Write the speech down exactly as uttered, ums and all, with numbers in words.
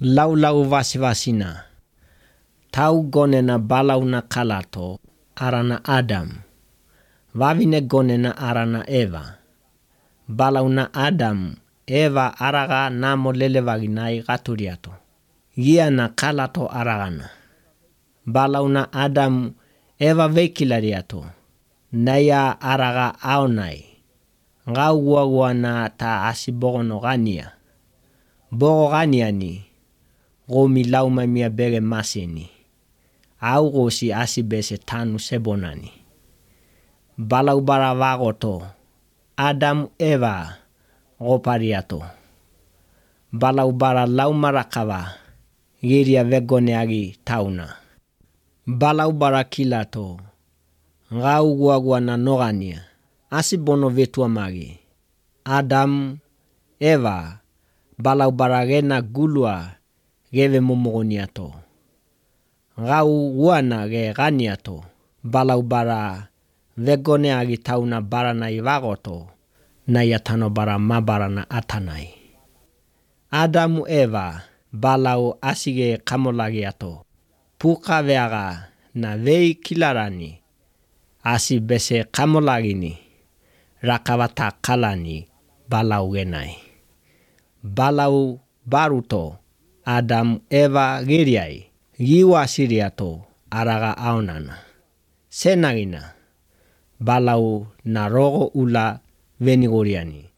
Laulau vasivasina. Tau gonena balauna kalato arana Adam. Vavine gonena arana Eva. Balauna Adam, Eva araga namo lelevaginai gaturiato. Giana kalato aragana. Balauna Adam, Eva vekilariato. Naya araga aonai. Ngauguaguana ta asibogono gania. Bogo gania ni. Gomi lauma mia bere masini. Au gosi asibese tanu sebonani. Balau bara vagoto. Adam Eva gopariato. Balau bara laumarakava. Giria vegoneagi tauna. Balau bara kilato. Ngau guaguana nogania. Asibono vetua magi. Adam Eva balau bara gena gulua geve momogoniato. Ngau guana ge ganiato. Balau bara vegoneagi tauna barana ivagoto. Na yatano bara mabarana atanai. Adamu Eva balau asige kamolagiato. Puka veaga na vei kilarani. Asi bese kamolagini. Rakavata kalani balau genai. Balau baruto. Adam Eva giriai. Giwa siriato araga aonana. Senagina. Balau narogo ula venigoriani.